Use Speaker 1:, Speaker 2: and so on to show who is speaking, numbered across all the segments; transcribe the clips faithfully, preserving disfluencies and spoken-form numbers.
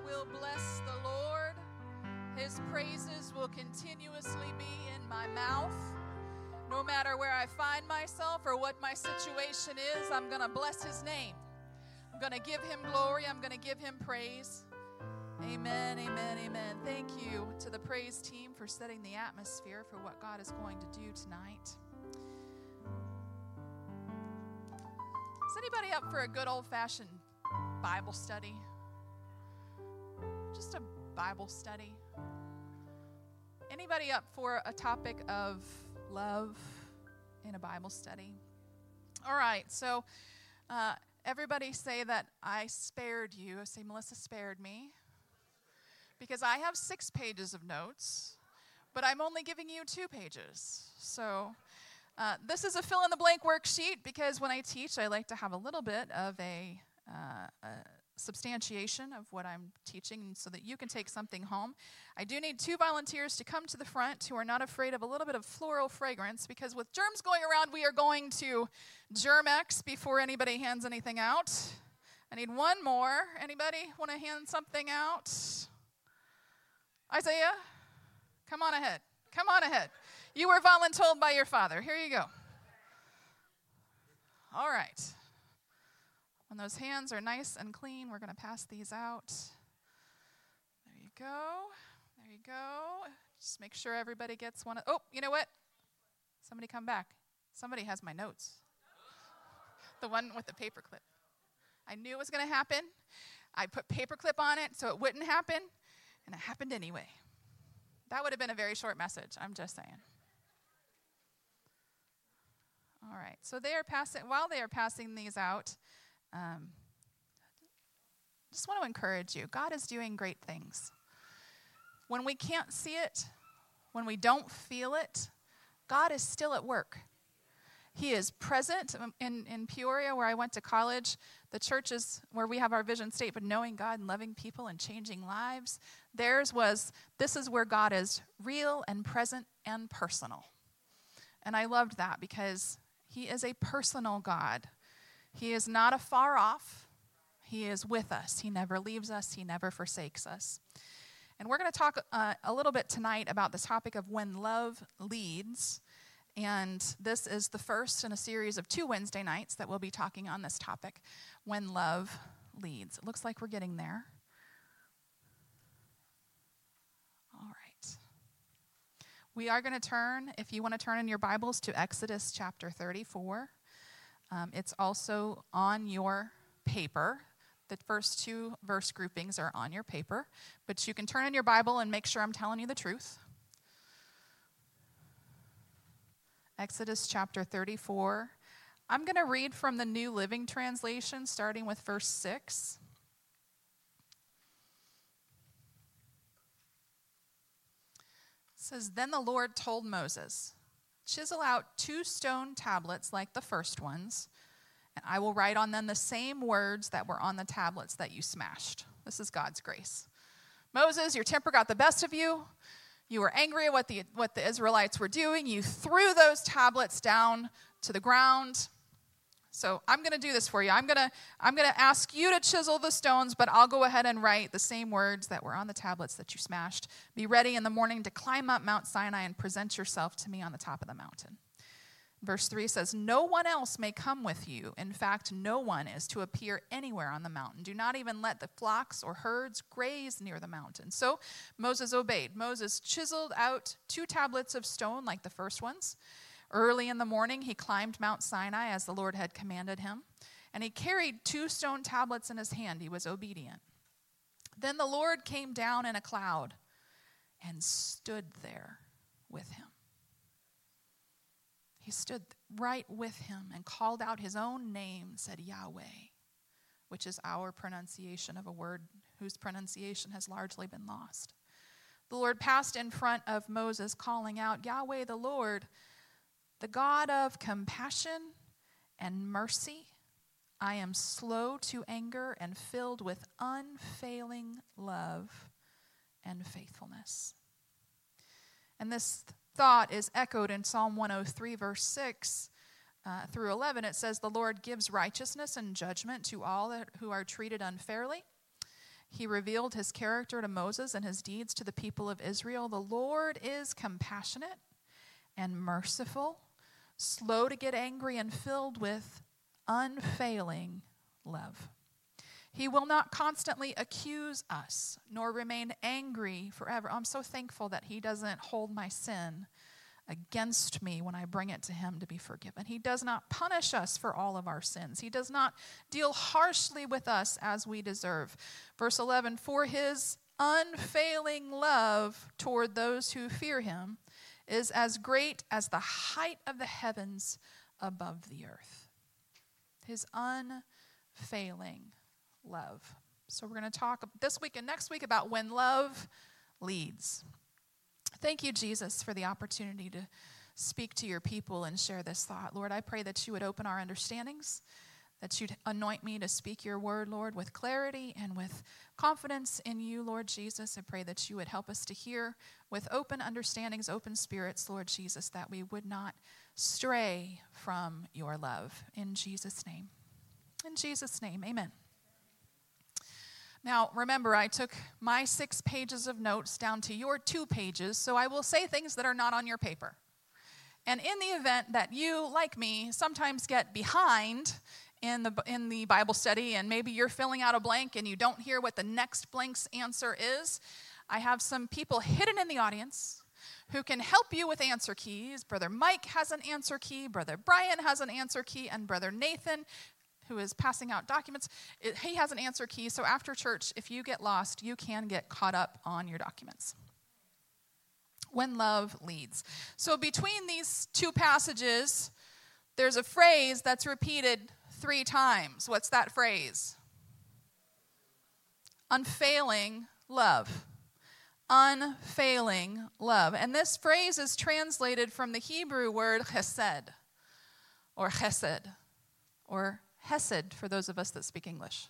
Speaker 1: will bless the Lord. His praises will continuously be in my mouth. No matter where I find myself or what my situation is, I'm going to bless his name. I'm going to give him glory. I'm going to give him praise. Amen, amen, amen. Thank you to the praise team for setting the atmosphere for what God is going to do tonight. Is anybody up for a good old-fashioned Bible study? Just a Bible study. Anybody up for a topic of love in a Bible study? All right, so uh, everybody say that I spared you. Say, Melissa spared me. Because I have six pages of notes, but I'm only giving you two pages. So uh, this is a fill-in-the-blank worksheet because when I teach, I like to have a little bit of a, uh, a substantiation of what I'm teaching so that you can take something home. I do need two volunteers to come to the front who are not afraid of a little bit of floral fragrance because with germs going around, we are going to Germ-X before anybody hands anything out. I need one more. Anybody want to hand something out? Isaiah, come on ahead. Come on ahead. You were voluntold by your father. Here you go. All right. When those hands are nice and clean, we're going to pass these out. There you go. There you go. Just make sure everybody gets one. Of, oh, you know what? Somebody come back. Somebody has my notes. The one with the paperclip. I knew it was going to happen. I put paperclip on it so it wouldn't happen. And it happened anyway. That would have been a very short message. I'm just saying. All right. So they are passing. While they are passing these out, um, just want to encourage you. God is doing great things. When we can't see it, when we don't feel it, God is still at work. He is present in, in Peoria, where I went to college. The churches where we have our vision statement, knowing God and loving people and changing lives. Theirs was, this is where God is real and present and personal. And I loved that because he is a personal God. He is not afar off. He is with us. He never leaves us. He never forsakes us. And we're going to talk uh, a little bit tonight about the topic of when love leads. And this is the first in a series of two Wednesday nights that we'll be talking on this topic, when love leads. It looks like we're getting there. All right. We are going to turn, if you want to turn in your Bibles, to Exodus chapter thirty-four. Um, it's also on your paper. The first two verse groupings are on your paper, but you can turn in your Bible and make sure I'm telling you the truth. Exodus chapter thirty-four. I'm going to read from the New Living Translation, starting with verse six. It says, Then the Lord told Moses, Chisel out two stone tablets like the first ones, and I will write on them the same words that were on the tablets that you smashed. This is God's grace. Moses, your temper got the best of you. You were angry at what the what the Israelites were doing. You threw those tablets down to the ground. So I'm going to do this for you. I'm going to I'm going to ask you to chisel the stones, but I'll go ahead and write the same words that were on the tablets that you smashed. Be ready in the morning to climb up Mount Sinai and present yourself to me on the top of the mountain. Verse three says, No one else may come with you. In fact, no one is to appear anywhere on the mountain. Do not even let the flocks or herds graze near the mountain. So Moses obeyed. Moses chiseled out two tablets of stone like the first ones. Early in the morning, he climbed Mount Sinai as the Lord had commanded him. And he carried two stone tablets in his hand. He was obedient. Then the Lord came down in a cloud and stood there with him. He stood right with him and called out his own name, said Yahweh, which is our pronunciation of a word whose pronunciation has largely been lost. The Lord passed in front of Moses, calling out, Yahweh the Lord, the God of compassion and mercy. I am slow to anger and filled with unfailing love and faithfulness. And this thought is echoed in Psalm one oh three, verse six uh, through eleven. It says, The Lord gives righteousness and judgment to all that, who are treated unfairly. He revealed his character to Moses and his deeds to the people of Israel. The Lord is compassionate and merciful, slow to get angry, and filled with unfailing love. He will not constantly accuse us, nor remain angry forever. I'm so thankful that he doesn't hold my sin against me when I bring it to him to be forgiven. He does not punish us for all of our sins. He does not deal harshly with us as we deserve. Verse eleven, for his unfailing love toward those who fear him is as great as the height of the heavens above the earth. His unfailing love. So we're going to talk this week and next week about when love leads. Thank you, Jesus, for the opportunity to speak to your people and share this thought. Lord, I pray that you would open our understandings, that you'd anoint me to speak your word, Lord, with clarity and with confidence in you, Lord Jesus. I pray that you would help us to hear with open understandings, open spirits, Lord Jesus, that we would not stray from your love. In Jesus' name. In Jesus' name, amen. Now, remember, I took my six pages of notes down to your two pages, so I will say things that are not on your paper. And in the event that you, like me, sometimes get behind in the in the Bible study, and maybe you're filling out a blank and you don't hear what the next blank's answer is, I have some people hidden in the audience who can help you with answer keys. Brother Mike has an answer key, Brother Brian has an answer key, and Brother Nathan, who is passing out documents, it, he has an answer key. So after church, if you get lost, you can get caught up on your documents. When love leads. So between these two passages, there's a phrase that's repeated three times. What's that phrase? Unfailing love. Unfailing love. And this phrase is translated from the Hebrew word chesed, or chesed, or Hesed, for those of us that speak English.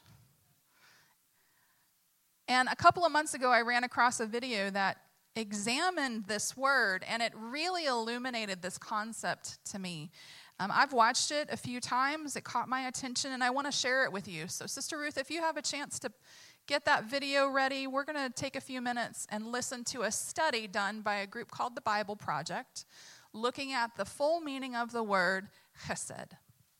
Speaker 1: And a couple of months ago, I ran across a video that examined this word, and it really illuminated this concept to me. Um, I've watched it a few times. It caught my attention, and I want to share it with you. So, Sister Ruth, if you have a chance to get that video ready, we're going to take a few minutes and listen to a study done by a group called the Bible Project, looking at the full meaning of the word chesed.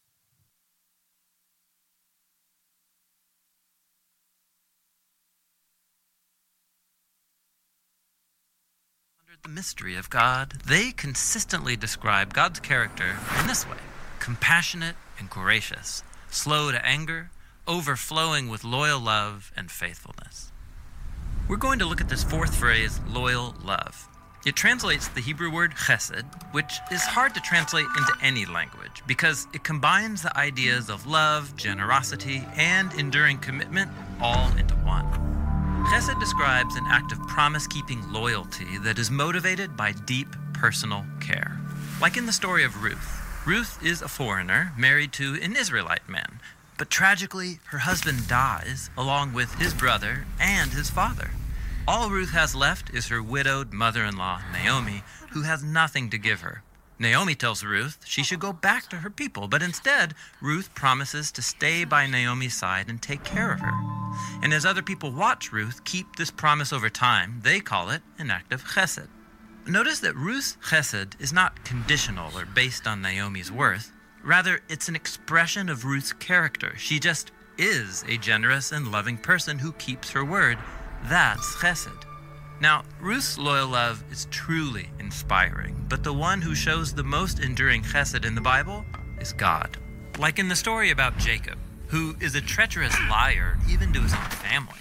Speaker 2: The mystery of God, they consistently describe God's character in this way: compassionate and gracious, slow to anger, overflowing with loyal love and faithfulness. We're going to look at this fourth phrase, loyal love. It translates the Hebrew word chesed, which is hard to translate into any language because it combines the ideas of love, generosity, and enduring commitment all into one. Chesed describes an act of promise-keeping loyalty that is motivated by deep personal care. Like in the story of Ruth. Ruth is a foreigner married to an Israelite man, but tragically, her husband dies along with his brother and his father. All Ruth has left is her widowed mother-in-law, Naomi, who has nothing to give her. Naomi tells Ruth she should go back to her people, but instead, Ruth promises to stay by Naomi's side and take care of her. And as other people watch Ruth keep this promise over time, they call it an act of chesed. Notice that Ruth's chesed is not conditional or based on Naomi's worth. Rather, it's an expression of Ruth's character. She just is a generous and loving person who keeps her word. That's chesed. Now, Ruth's loyal love is truly inspiring, but the one who shows the most enduring chesed in the Bible is God. Like in the story about Jacob, who is a treacherous liar even to his own family.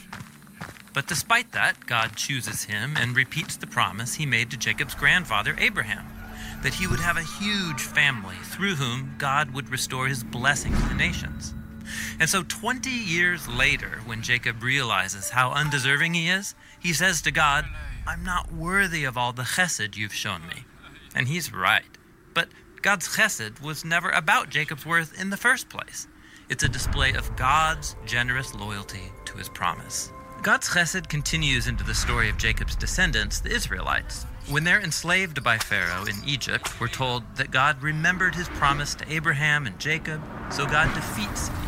Speaker 2: But despite that, God chooses him and repeats the promise he made to Jacob's grandfather, Abraham, that he would have a huge family through whom God would restore his blessing to the nations. And so twenty years later, when Jacob realizes how undeserving he is, he says to God, "I'm not worthy of all the chesed you've shown me." And he's right. But God's chesed was never about Jacob's worth in the first place. It's a display of God's generous loyalty to his promise. God's chesed continues into the story of Jacob's descendants, the Israelites. When they're enslaved by Pharaoh in Egypt, we're told that God remembered his promise to Abraham and Jacob, so God defeats Egypt.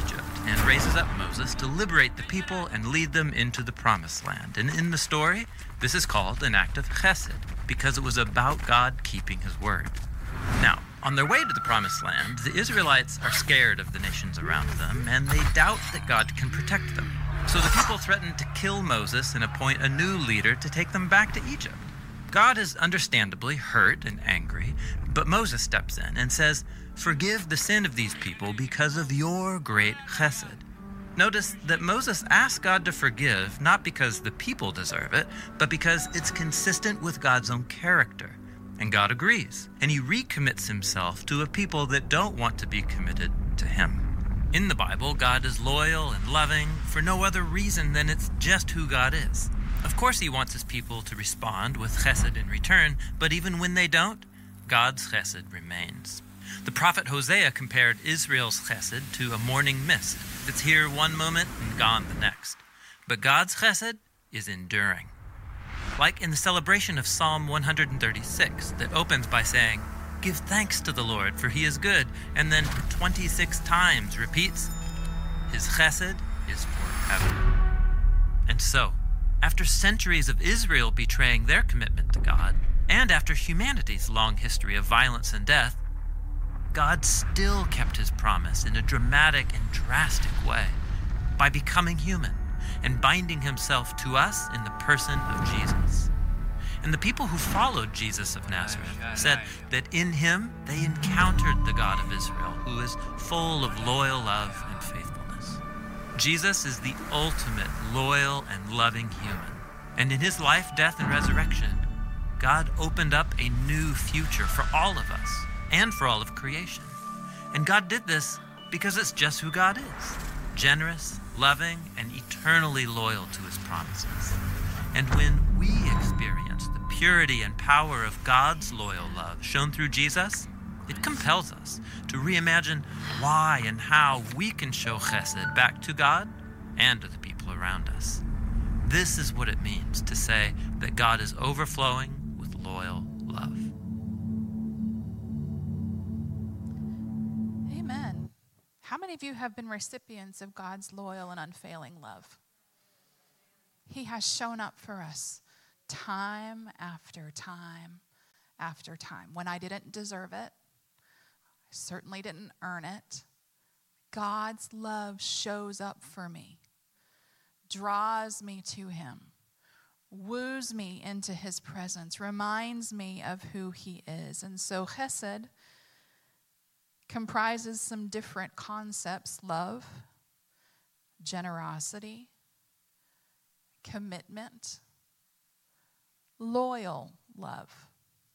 Speaker 2: and raises up Moses to liberate the people and lead them into the promised land. And in the story, this is called an act of chesed, because it was about God keeping his word. Now, on their way to the promised land, the Israelites are scared of the nations around them, and they doubt that God can protect them. So the people threaten to kill Moses and appoint a new leader to take them back to Egypt. God is understandably hurt and angry, but Moses steps in and says, "Forgive the sin of these people because of your great chesed." Notice that Moses asks God to forgive not because the people deserve it, but because it's consistent with God's own character. And God agrees, and he recommits himself to a people that don't want to be committed to him. In the Bible, God is loyal and loving for no other reason than it's just who God is. Of course, he wants his people to respond with chesed in return, but even when they don't, God's chesed remains. The prophet Hosea compared Israel's chesed to a morning mist that's here one moment and gone the next. But God's chesed is enduring. Like in the celebration of Psalm one thirty-six that opens by saying, "Give thanks to the Lord, for he is good," and then twenty-six times repeats, "His chesed is forever." And so, after centuries of Israel betraying their commitment to God, and after humanity's long history of violence and death, God still kept his promise in a dramatic and drastic way by becoming human and binding himself to us in the person of Jesus. And the people who followed Jesus of Nazareth said that in him they encountered the God of Israel, who is full of loyal love and faithfulness. Jesus is the ultimate loyal and loving human. And in his life, death, and resurrection, God opened up a new future for all of us and for all of creation. And God did this because it's just who God is: generous, loving, and eternally loyal to his promises. And when we experience the purity and power of God's loyal love shown through Jesus, it compels us to reimagine why and how we can show chesed back to God and to the people around us. This is what it means to say that God is overflowing with loyal love.
Speaker 1: Amen. How many of you have been recipients of God's loyal and unfailing love? He has shown up for us time after time after time. When I didn't deserve it, I certainly didn't earn it, God's love shows up for me, draws me to him, woos me into his presence, reminds me of who he is. And so chesed comprises some different concepts: love, generosity, commitment, loyal love.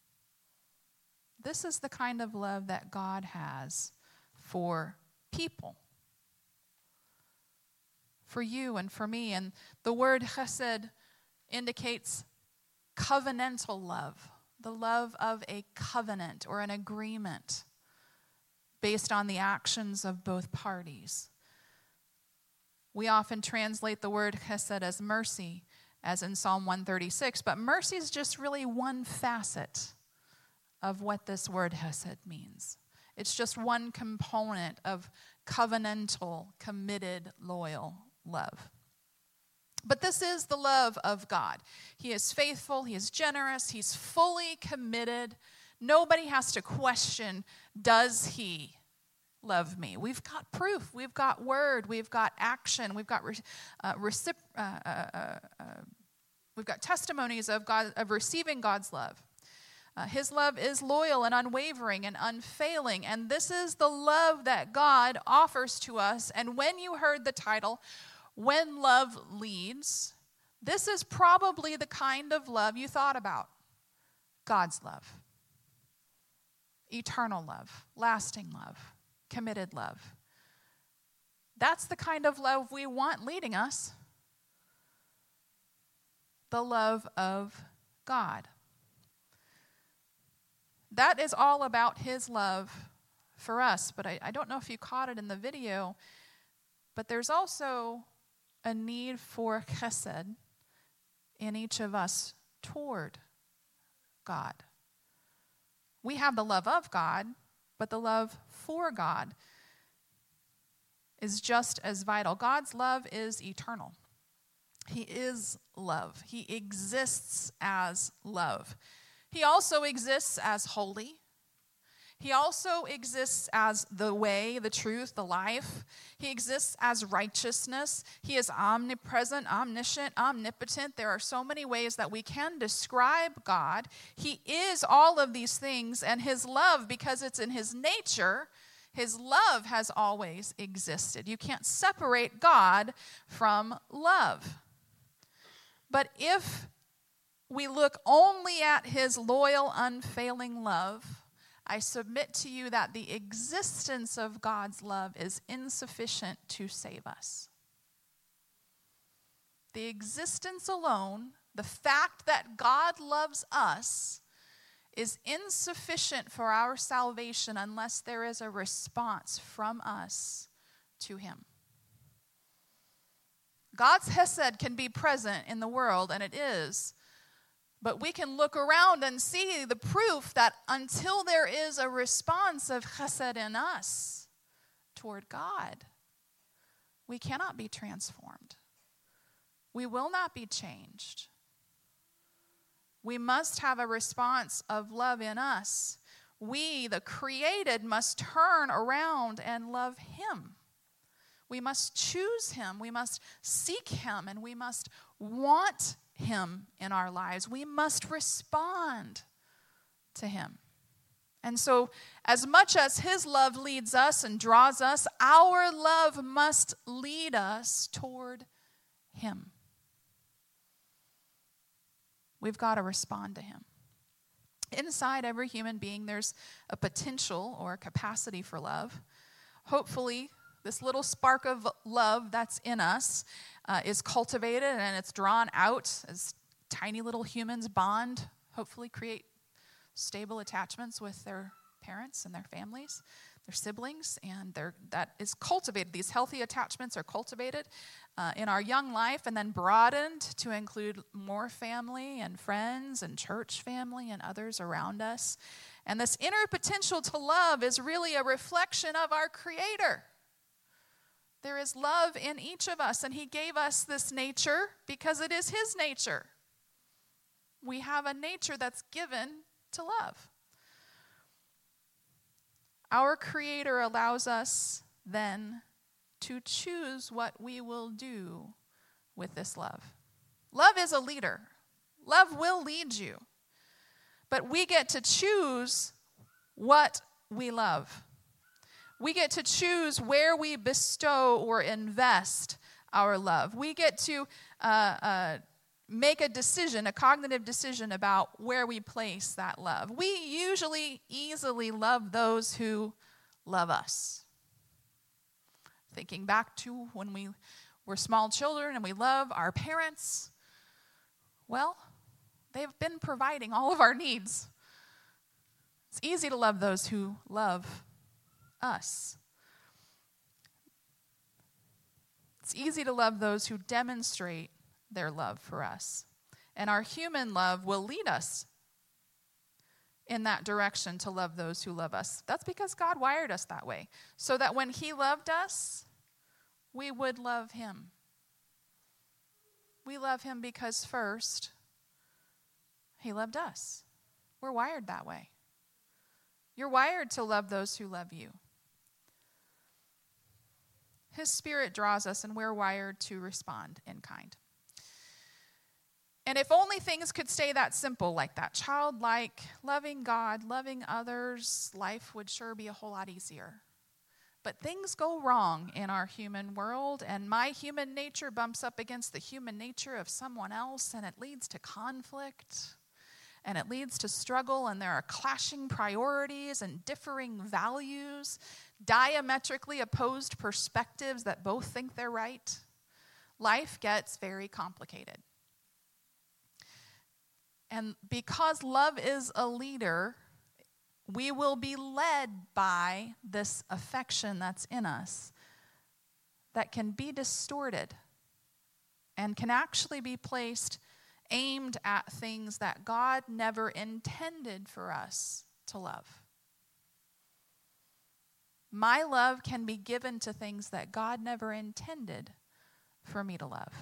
Speaker 1: This is the kind of love that God has for people, for you and for me. And the word chesed indicates covenantal love, the love of a covenant or an agreement based on the actions of both parties. We often translate the word chesed as mercy, as in Psalm one thirty-six, but mercy is just really one facet of what this word chesed means. It's just one component of covenantal, committed, loyal love. But this is the love of God. He is faithful, he is generous, he's fully committed. Nobody has to question, does he love me? We've got proof, we've got word, we've got action, we've got uh, recip- uh, uh, uh, uh, we've got testimonies of God, of receiving God's love. Uh, his love is loyal and unwavering and unfailing, and this is the love that God offers to us. And when you heard the title, When Love Leads, this is probably the kind of love you thought about: God's love, eternal love, lasting love, committed love. That's the kind of love we want leading us. The love of God. That is all about his love for us. But I, I don't know if you caught it in the video, but there's also a need for chesed in each of us toward God. We have the love of God, but the love for God. is just as vital. God's love is eternal. He is love. He exists as love. He also exists as holy. He also exists as the way, the truth, the life. He exists as righteousness. He is omnipresent, omniscient, omnipotent. There are so many ways that we can describe God. He is all of these things, and his love, because it's in his nature, his love has always existed. You can't separate God from love. But if we look only at his loyal, unfailing love, I submit to you that the existence of God's love is insufficient to save us. The existence alone, the fact that God loves us, is insufficient for our salvation unless there is a response from us to him. God's hesed can be present in the world, and it is. But we can look around and see the proof that until there is a response of chesed in us toward God, we cannot be transformed. We will not be changed. We must have a response of love in us. We, the created, must turn around and love him. We must choose him. We must seek him, and we must want him in our lives. We must respond to him. And so, as much as his love leads us and draws us, our love must lead us toward him. We've got to respond to him. Inside every human being, there's a potential or a capacity for love. Hopefully, this little spark of love that's in us uh, is cultivated and it's drawn out as tiny little humans bond, hopefully create stable attachments with their parents and their families, their siblings, and their, that is cultivated. These healthy attachments are cultivated uh, in our young life and then broadened to include more family and friends and church family and others around us. And this inner potential to love is really a reflection of our Creator. There is love in each of us, and he gave us this nature because it is his nature. We have a nature that's given to love. Our Creator allows us then to choose what we will do with this love. Love is a leader. Love will lead you. But we get to choose what we love. We get to choose where we bestow or invest our love. We get to uh, uh, make a decision, a cognitive decision about where we place that love. We usually easily love those who love us. Thinking back to when we were small children and we love our parents, well, they've been providing all of our needs. It's easy to love those who love us. It's easy to love those who demonstrate their love for us. And our human love will lead us in that direction to love those who love us. That's because God wired us that way, so that when he loved us, we would love him. We love him because first, he loved us. We're wired that way. You're wired to love those who love you. His Spirit draws us, and we're wired to respond in kind. And if only things could stay that simple, like that, childlike, loving God, loving others, life would sure be a whole lot easier. But things go wrong in our human world, and my human nature bumps up against the human nature of someone else, and it leads to conflict, and it leads to struggle, and there are clashing priorities and differing values, diametrically opposed perspectives that both think they're right. Life gets very complicated. And because love is a leader, we will be led by this affection that's in us that can be distorted and can actually be placed, aimed at things that God never intended for us to love. My love can be given to things that God never intended for me to love.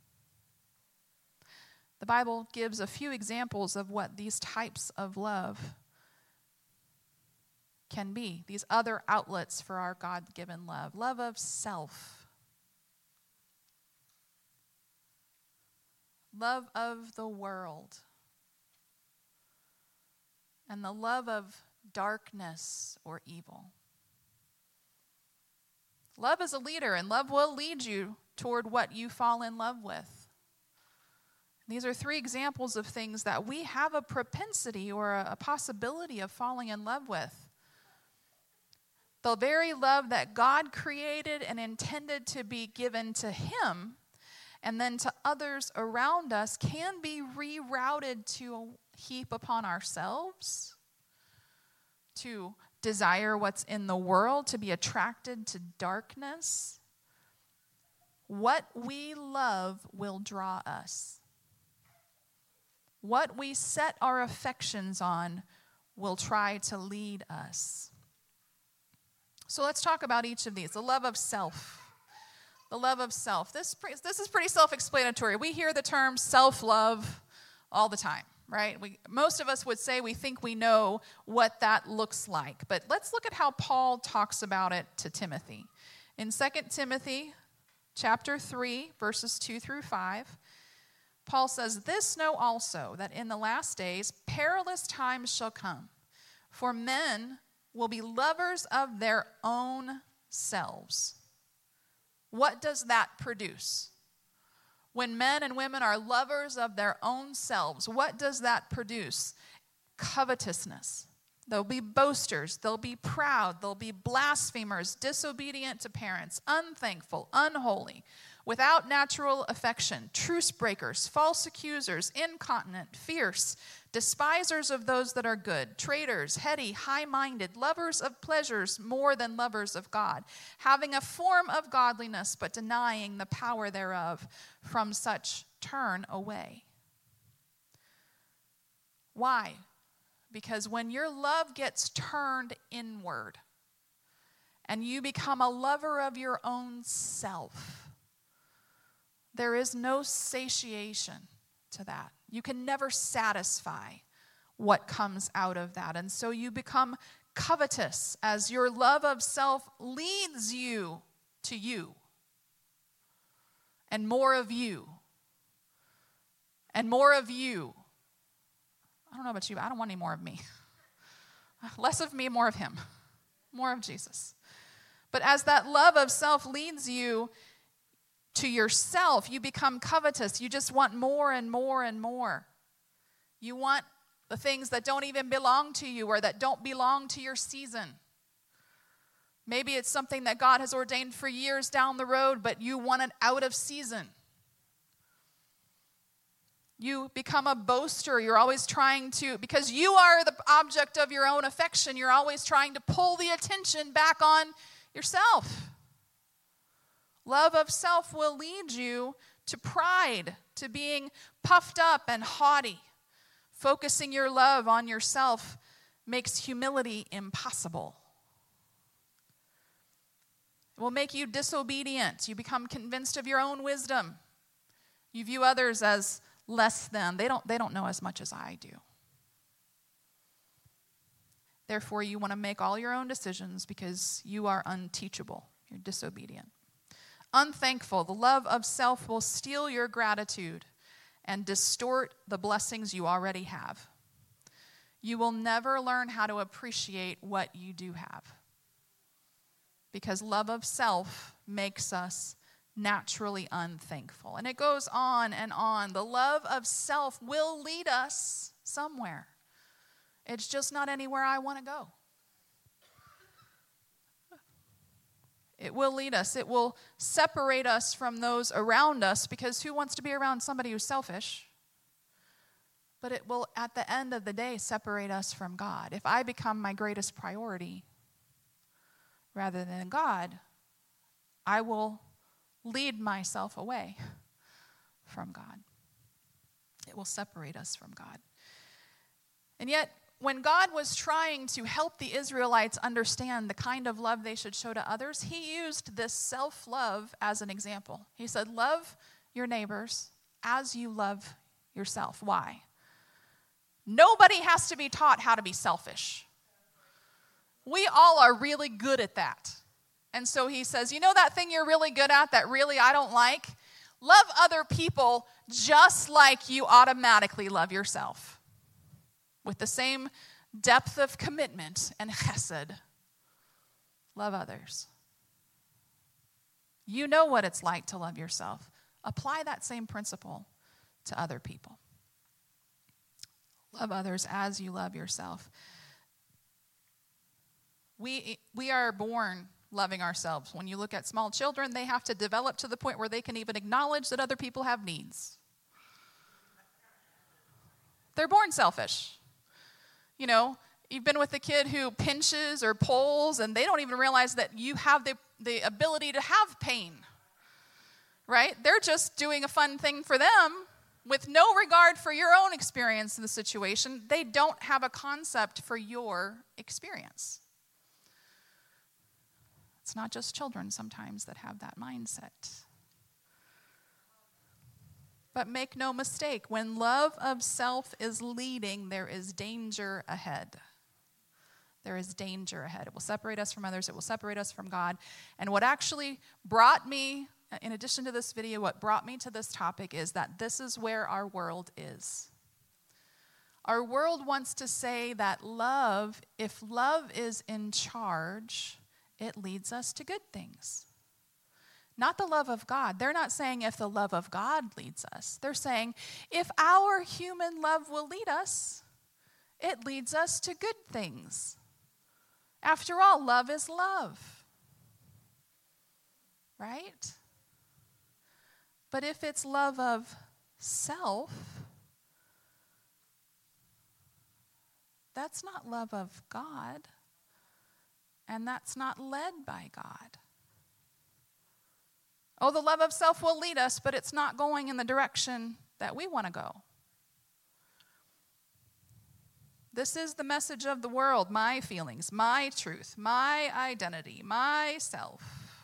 Speaker 1: The Bible gives a few examples of what these types of love can be, these other outlets for our God-given love. Love of self. Love of the world. And the love of darkness or evil. Love is a leader, and love will lead you toward what you fall in love with. These are three examples of things that we have a propensity or a, a possibility of falling in love with. The very love that God created and intended to be given to Him and then to others around us can be rerouted to heap upon ourselves, to desire what's in the world, to be attracted to darkness. What we love will draw us. What we set our affections on will try to lead us. So let's talk about each of these. The love of self. The love of self. This, this is pretty self-explanatory. We hear the term self-love all the time, right? We, most of us would say we think we know what that looks like. But let's look at how Paul talks about it to Timothy. In Second Timothy chapter three, verses two through five, Paul says, "This know also, that in the last days perilous times shall come. For men will be lovers of their own selves." What does that produce? When men and women are lovers of their own selves, what does that produce? Covetousness. They'll be boasters. They'll be proud. They'll be blasphemers, disobedient to parents, unthankful, unholy, without natural affection, truce breakers, false accusers, incontinent, fierce, despisers of those that are good, traitors, heady, high-minded, lovers of pleasures more than lovers of God, having a form of godliness but denying the power thereof. From such turn away. Why? Because when your love gets turned inward and you become a lover of your own self, there is no satiation to that. You can never satisfy what comes out of that. And so you become covetous as your love of self leads you to you. And more of you. And more of you. I don't know about you, but I don't want any more of me. Less of me, more of Him. More of Jesus. But as that love of self leads you to yourself, you become covetous. You just want more and more and more. You want the things that don't even belong to you or that don't belong to your season. Maybe it's something that God has ordained for years down the road, but you want it out of season. You become a boaster. You're always trying to, because you are the object of your own affection, you're always trying to pull the attention back on yourself. Love of self will lead you to pride, to being puffed up and haughty. Focusing your love on yourself makes humility impossible. It will make you disobedient. You become convinced of your own wisdom. You view others as less than. They don't, they don't know as much as I do. Therefore, you want to make all your own decisions because you are unteachable. You're disobedient. Unthankful. The love of self will steal your gratitude and distort the blessings you already have. You will never learn how to appreciate what you do have. Because love of self makes us naturally unthankful. And it goes on and on. The love of self will lead us somewhere. It's just not anywhere I want to go. It will lead us. It will separate us from those around us, because who wants to be around somebody who's selfish? But it will, at the end of the day, separate us from God. If I become my greatest priority rather than God, I will lead myself away from God. It will separate us from God. And yet, when God was trying to help the Israelites understand the kind of love they should show to others, he used this self-love as an example. He said, love your neighbors as you love yourself. Why? Nobody has to be taught how to be selfish. We all are really good at that. And so he says, you know that thing you're really good at that really I don't like? Love other people just like you automatically love yourself. With the same depth of commitment and chesed. Love others. You know what it's like to love yourself. Apply that same principle to other people. Love others as you love yourself. We, we are born loving ourselves. When you look at small children, they have to develop to the point where they can even acknowledge that other people have needs. They're born selfish. You know, you've been with a kid who pinches or pulls, and they don't even realize that you have the, the ability to have pain, right? They're just doing a fun thing for them with no regard for your own experience in the situation. They don't have a concept for your experience. It's not just children sometimes that have that mindset. But make no mistake, when love of self is leading, there is danger ahead. There is danger ahead. It will separate us from others. It will separate us from God. And what actually brought me, in addition to this video, what brought me to this topic is that this is where our world is. Our world wants to say that love, if love is in charge, it leads us to good things. Not the love of God. They're not saying if the love of God leads us. They're saying if our human love will lead us, it leads us to good things. After all, love is love. Right? But if it's love of self, that's not love of God. And that's not led by God. Oh, the love of self will lead us, but it's not going in the direction that we want to go. This is the message of the world, my feelings, my truth, my identity, myself.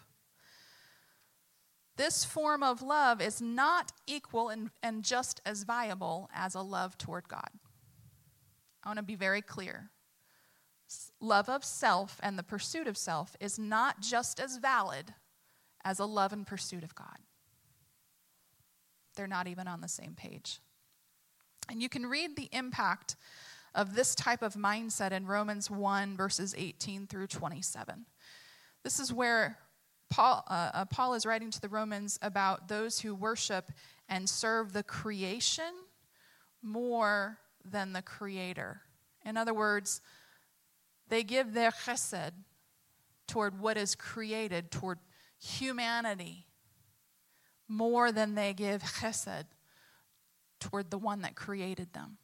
Speaker 1: This form of love is not equal and, and just as viable as a love toward God. I want to be very clear. Love of self and the pursuit of self is not just as valid as a love and pursuit of God. They're not even on the same page. And you can read the impact of this type of mindset in Romans one, verses eighteen through twenty-seven. This is where Paul, uh, uh, Paul is writing to the Romans about those who worship and serve the creation more than the Creator. In other words, they give their chesed toward what is created, toward humanity, more than they give chesed toward the one that created them.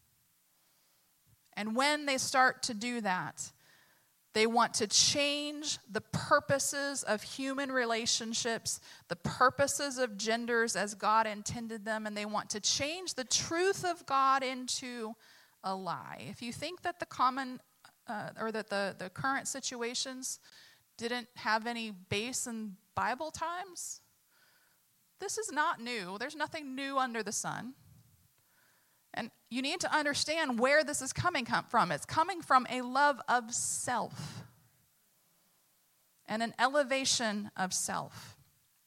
Speaker 1: And when they start to do that, they want to change the purposes of human relationships, the purposes of genders as God intended them, and they want to change the truth of God into a lie. If you think that the common uh, or that the, the current situations didn't have any base in Bible times, this is not new. There's nothing new under the sun. And you need to understand where this is coming from. It's coming from a love of self and an elevation of self.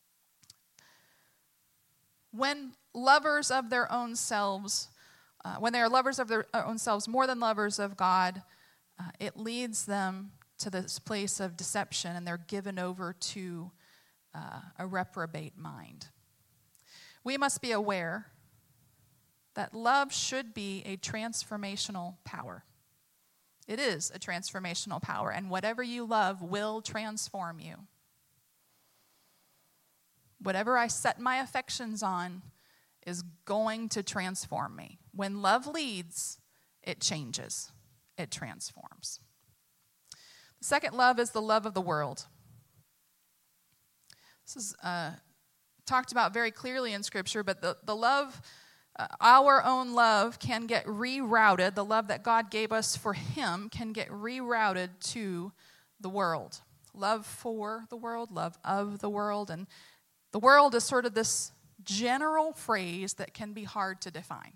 Speaker 1: When lovers of their own selves, uh, when they are lovers of their own selves more than lovers of God, uh, it leads them to this place of deception, and they're given over to uh, a reprobate mind. We must be aware that love should be a transformational power. It is a transformational power, and whatever you love will transform you. Whatever I set my affections on is going to transform me. When love leads, it changes, it transforms. The second love is the love of the world. This is uh, talked about very clearly in Scripture, but the, the love uh, our own love can get rerouted. The love that God gave us for him can get rerouted to the world. Love for the world, love of the world. And the world is sort of this general phrase that can be hard to define.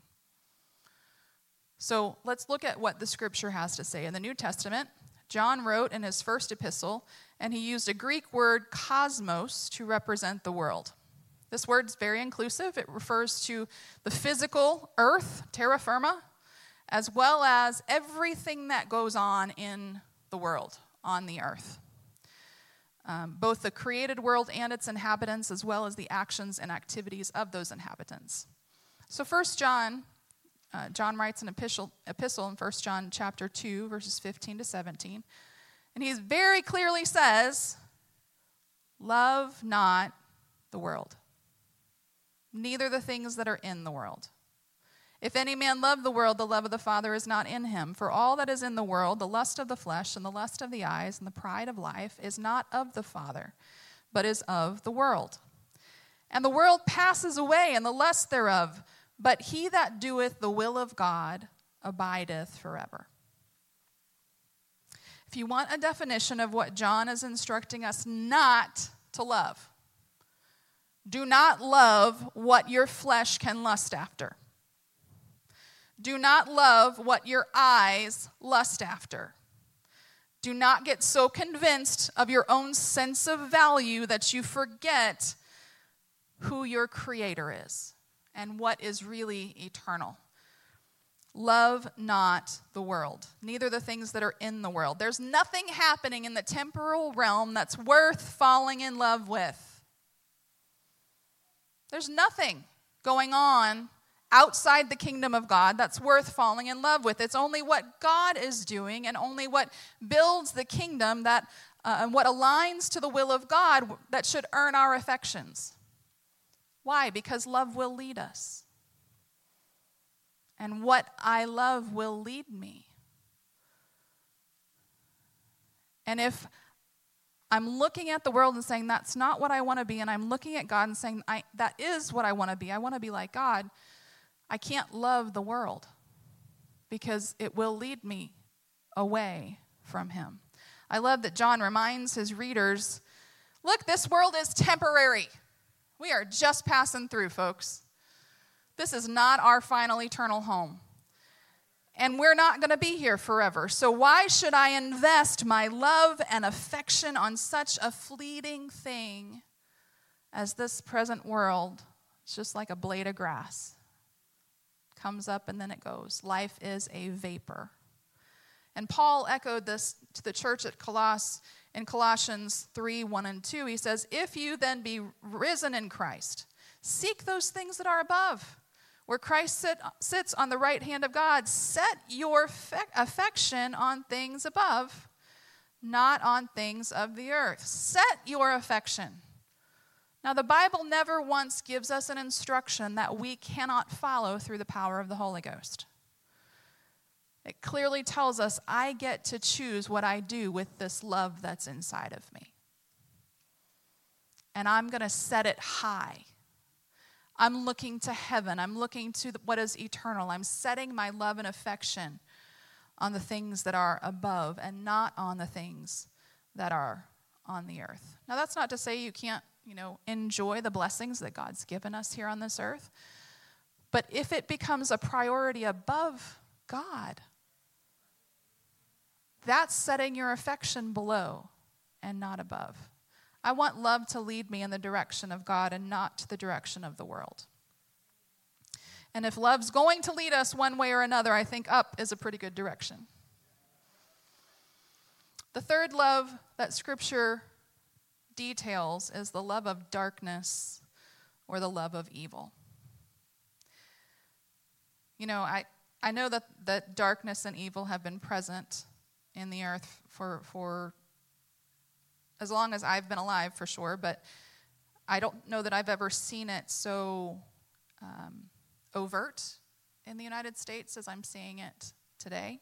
Speaker 1: So let's look at what the scripture has to say. In the New Testament, John wrote in his first epistle, and he used a Greek word, cosmos, to represent the world. This word's very inclusive. It refers to the physical earth, terra firma, as well as everything that goes on in the world, on the earth. Um, both the created world and its inhabitants, as well as the actions and activities of those inhabitants. So First John, uh, John writes an epistle, epistle in First John chapter two, verses fifteen to seventeen. And he very clearly says, love not the world, neither the things that are in the world. If any man love the world, the love of the Father is not in him. For all that is in the world, the lust of the flesh and the lust of the eyes and the pride of life, is not of the Father, but is of the world. And the world passes away, and the lust thereof, but he that doeth the will of God abideth forever. If you want a definition of what John is instructing us not to love, do not love what your flesh can lust after. Do not love what your eyes lust after. Do not get so convinced of your own sense of value that you forget who your Creator is and what is really eternal. Love not the world, neither the things that are in the world. There's nothing happening in the temporal realm that's worth falling in love with. There's nothing going on outside the kingdom of God that's worth falling in love with. It's only what God is doing and only what builds the kingdom that uh, and what aligns to the will of God that should earn our affections. Why? Because love will lead us. And what I love will lead me. And if I'm looking at the world and saying, that's not what I want to be, and I'm looking at God and saying, I, that is what I want to be, I want to be like God, I can't love the world because it will lead me away from him. I love that John reminds his readers, look, this world is temporary. We are just passing through, folks. This is not our final eternal home. And we're not going to be here forever. So why should I invest my love and affection on such a fleeting thing as this present world? It's just like a blade of grass. Comes up and then it goes. Life is a vapor. And Paul echoed this to the church at Coloss in Colossians three, one and two. He says, if you then be risen in Christ, seek those things that are above, where Christ sit, sits on the right hand of God. Set your fe- affection on things above, not on things of the earth. Set your affection. Now, the Bible never once gives us an instruction that we cannot follow through the power of the Holy Ghost. It clearly tells us I get to choose what I do with this love that's inside of me. And I'm going to set it high. I'm looking to heaven. I'm looking to what is eternal. I'm setting my love and affection on the things that are above and not on the things that are on the earth. Now, that's not to say you can't, you know, enjoy the blessings that God's given us here on this earth. But if it becomes a priority above God, that's setting your affection below and not above. I want love to lead me in the direction of God and not to the direction of the world. And if love's going to lead us one way or another, I think up is a pretty good direction. The third love that Scripture details is the love of darkness or the love of evil. You know, I, I know that, that darkness and evil have been present in the earth for, for as long as I've been alive, for sure, but I don't know that I've ever seen it so um, overt in the United States as I'm seeing it today.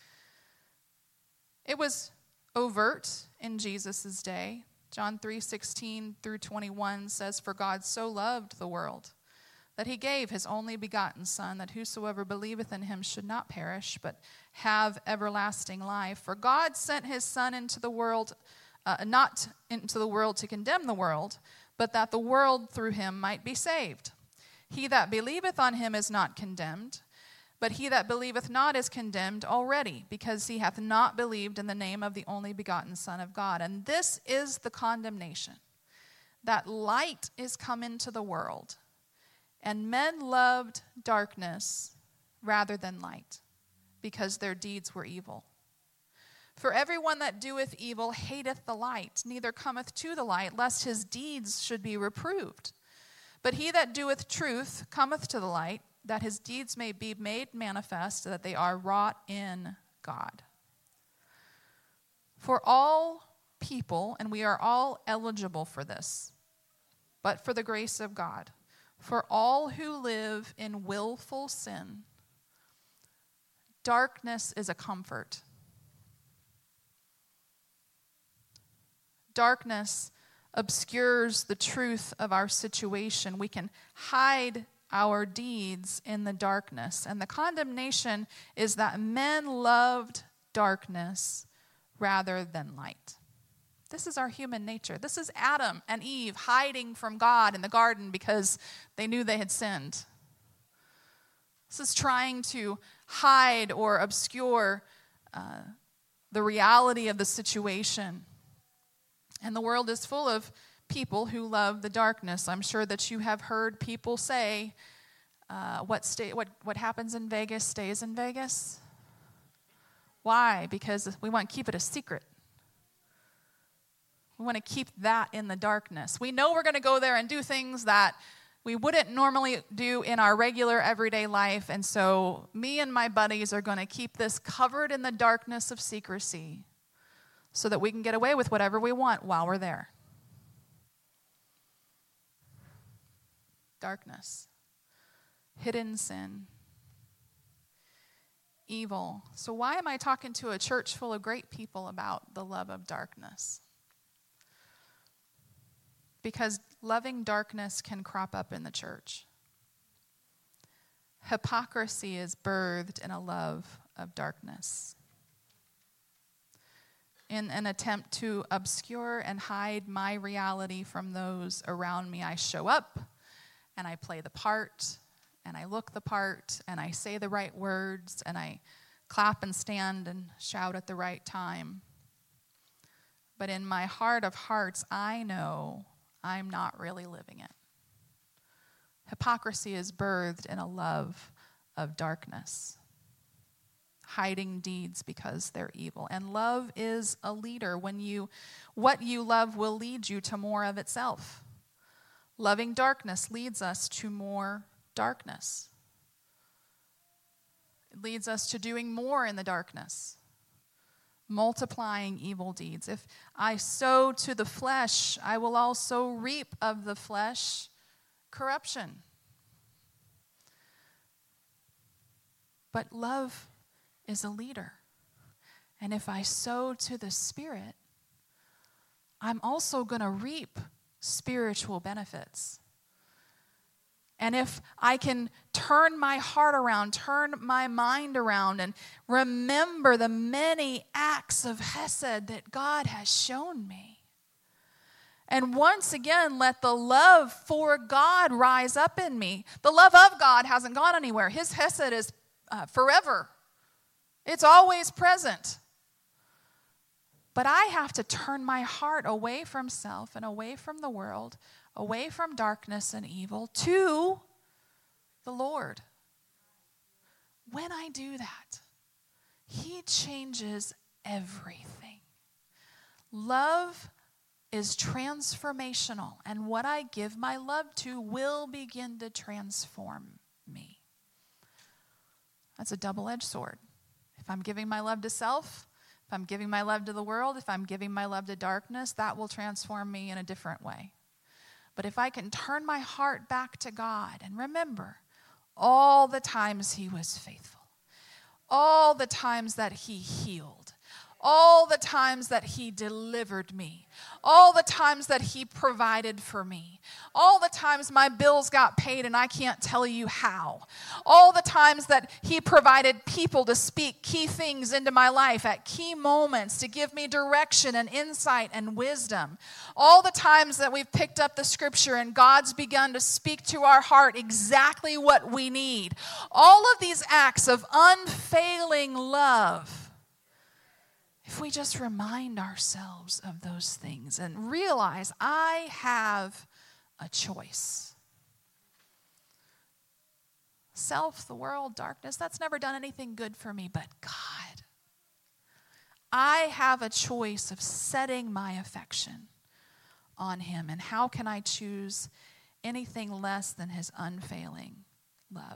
Speaker 1: It was overt in Jesus' day. John three sixteen through twenty-one says, for God so loved the world that he gave his only begotten Son, that whosoever believeth in him should not perish, but have everlasting life. For God sent his Son into the world, uh, not into the world to condemn the world, but that the world through him might be saved. He that believeth on him is not condemned, but he that believeth not is condemned already, because he hath not believed in the name of the only begotten Son of God. And this is the condemnation, that light is come into the world, and men loved darkness rather than light, because their deeds were evil. For everyone that doeth evil hateth the light, neither cometh to the light, lest his deeds should be reproved. But he that doeth truth cometh to the light, that his deeds may be made manifest, that they are wrought in God. For all people, and we are all eligible for this, but for the grace of God, for all who live in willful sin, darkness is a comfort. Darkness obscures the truth of our situation. We can hide our deeds in the darkness. And the condemnation is that men loved darkness rather than light. This is our human nature. This is Adam and Eve hiding from God in the garden because they knew they had sinned. This is trying to hide or obscure uh, the reality of the situation. And the world is full of people who love the darkness. I'm sure that you have heard people say, uh, what, stay, what, what happens in Vegas stays in Vegas. Why? Because we want to keep it a secret. We want to keep that in the darkness. We know we're going to go there and do things that we wouldn't normally do in our regular everyday life. And so me and my buddies are going to keep this covered in the darkness of secrecy so that we can get away with whatever we want while we're there. Darkness, hidden sin, evil. So why am I talking to a church full of great people about the love of darkness? Because loving darkness can crop up in the church. Hypocrisy is birthed in a love of darkness. In an attempt to obscure and hide my reality from those around me, I show up and I play the part and I look the part and I say the right words and I clap and stand and shout at the right time. But in my heart of hearts, I know I'm not really living it. Hypocrisy is birthed in a love of darkness, hiding deeds because they're evil. And love is a leader. When you, what you love will lead you to more of itself. Loving darkness leads us to more darkness. It leads us to doing more in the darkness. Multiplying evil deeds. If I sow to the flesh, I will also reap of the flesh corruption. But love is a leader. And if I sow to the Spirit, I'm also going to reap spiritual benefits. And if I can turn my heart around, turn my mind around, and remember the many acts of Hesed that God has shown me, and once again let the love for God rise up in me. The love of God hasn't gone anywhere. His Hesed is uh, forever. It's always present. But I have to turn my heart away from self and away from the world, away from darkness and evil, to the Lord. When I do that, He changes everything. Love is transformational, and what I give my love to will begin to transform me. That's a double-edged sword. If I'm giving my love to self, if I'm giving my love to the world, if I'm giving my love to darkness, that will transform me in a different way. But if I can turn my heart back to God and remember all the times He was faithful, all the times that He healed, all the times that he delivered me, all the times that he provided for me, all the times my bills got paid and I can't tell you how, all the times that he provided people to speak key things into my life at key moments to give me direction and insight and wisdom, all the times that we've picked up the scripture and God's begun to speak to our heart exactly what we need, all of these acts of unfailing love. If we just remind ourselves of those things and realize I have a choice. Self, the world, darkness, that's never done anything good for me, but God. I have a choice of setting my affection on him. And how can I choose anything less than his unfailing love?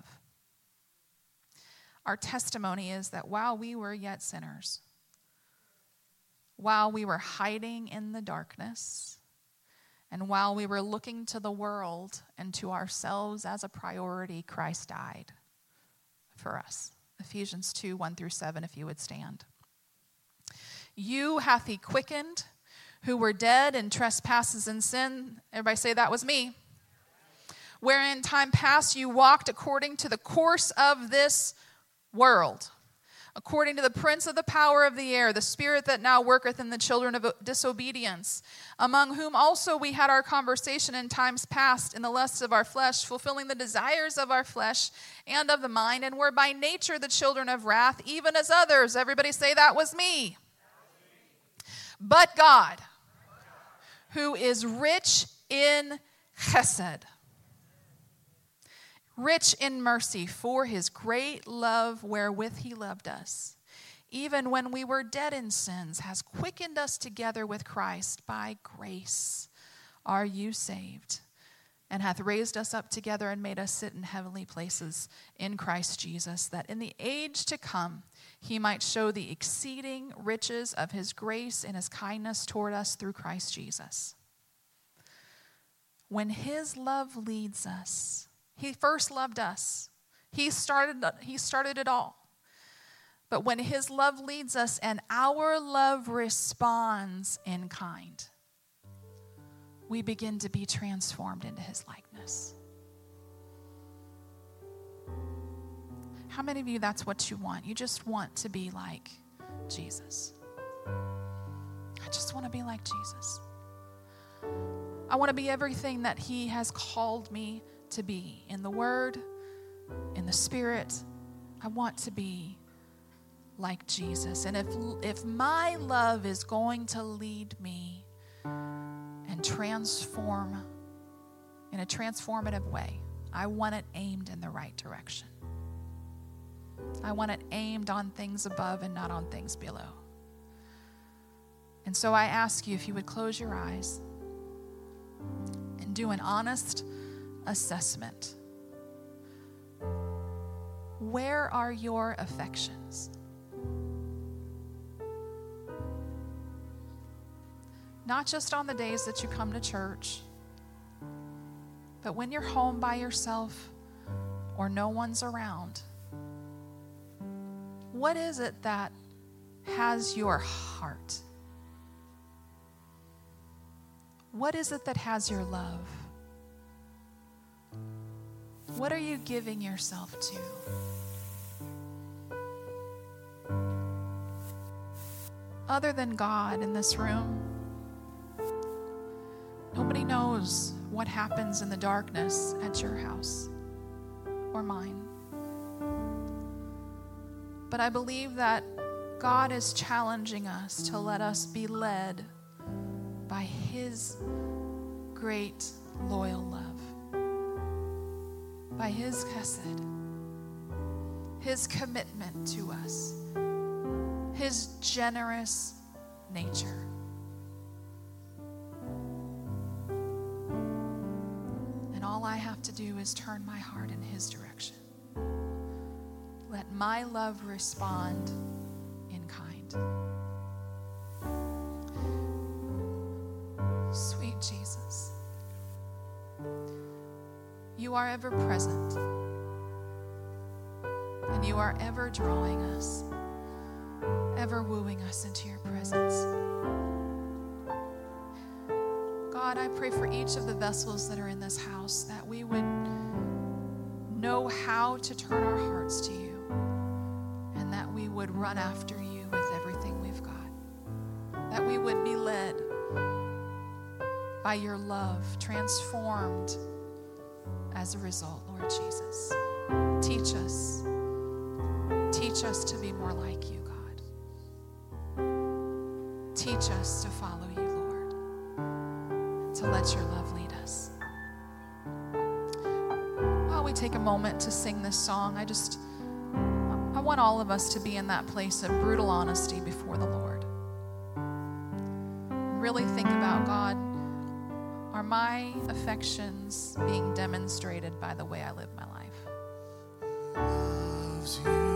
Speaker 1: Our testimony is that while we were yet sinners, while we were hiding in the darkness, and while we were looking to the world and to ourselves as a priority, Christ died for us. Ephesians two, one through seven, if you would stand. You hath he quickened, who were dead in trespasses and sin. Everybody say, that was me. Wherein time past you walked according to the course of this world, according to the prince of the power of the air, the spirit that now worketh in the children of disobedience, among whom also we had our conversation in times past in the lusts of our flesh, fulfilling the desires of our flesh and of the mind, and were by nature the children of wrath, even as others. Everybody say, that was me. But God, who is rich in chesed, rich in mercy, for his great love wherewith he loved us, even when we were dead in sins, has quickened us together with Christ. By grace are you saved, and hath raised us up together and made us sit in heavenly places in Christ Jesus, that in the age to come he might show the exceeding riches of his grace and his kindness toward us through Christ Jesus. When his love leads us, he first loved us. He started, he started it all. But when his love leads us and our love responds in kind, we begin to be transformed into his likeness. How many of you, that's what you want? You just want to be like Jesus. I just want to be like Jesus. I want to be everything that he has called me to be in the Word, in the Spirit. I want to be like Jesus. And if if my love is going to lead me and transform in a transformative way, I want it aimed in the right direction. I want it aimed on things above and not on things below. And so I ask you if you would close your eyes and do an honest assessment. Where are your affections? Not just on the days that you come to church, but when you're home by yourself or no one's around. What is it that has your heart? What is it that has your love? What are you giving yourself to? Other than God in this room, nobody knows what happens in the darkness at your house or mine. But I believe that God is challenging us to let us be led by his great loyal love, by his chesed, his commitment to us, his generous nature. And all I have to do is turn my heart in his direction. Let my love respond in kind. Sweet Jesus, you are ever present, and you are ever drawing us ever wooing us into your presence. God, I pray for each of the vessels that are in this house that we would know how to turn our hearts to you and that we would run after you with everything we've got. That we would be led by your love, transformed as a result, Lord Jesus. Teach us. Teach us to be more like you, God. Teach us to follow you, Lord, and to let your love lead us. While we take a moment to sing this song, I just, I want all of us to be in that place of brutal honesty before the Lord. Really think about, God, are my affections being demonstrated by the way I live my life?
Speaker 3: Loves you.